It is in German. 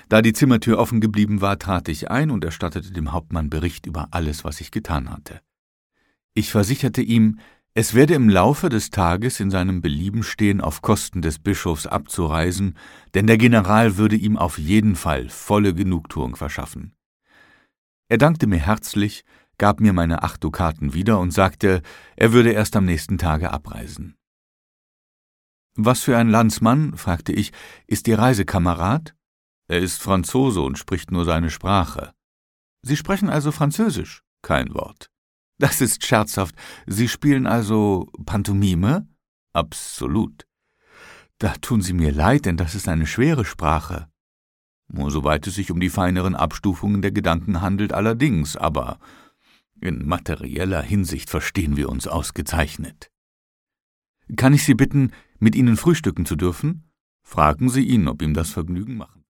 Da die Zimmertür offen geblieben war, trat ich ein und erstattete dem Hauptmann Bericht über alles, was ich getan hatte. Ich versicherte ihm, es werde im Laufe des Tages in seinem Belieben stehen, auf Kosten des Bischofs abzureisen, denn der General würde ihm auf jeden Fall volle Genugtuung verschaffen. Er dankte mir herzlich, gab mir meine 8 Dukaten wieder und sagte, er würde erst am nächsten Tage abreisen. »Was für ein Landsmann?« fragte ich, »ist Ihr Reisekamerad?« »Er ist Franzose und spricht nur seine Sprache.« »Sie sprechen also Französisch?« »Kein Wort.« »Das ist scherzhaft. Sie spielen also Pantomime?« »Absolut.« »Da tun Sie mir leid, denn das ist eine schwere Sprache.« »Soweit es sich um die feineren Abstufungen der Gedanken handelt, allerdings, aber in materieller Hinsicht verstehen wir uns ausgezeichnet.« »Kann ich Sie bitten, mit Ihnen frühstücken zu dürfen?« »Fragen Sie ihn, ob ihm das Vergnügen macht.«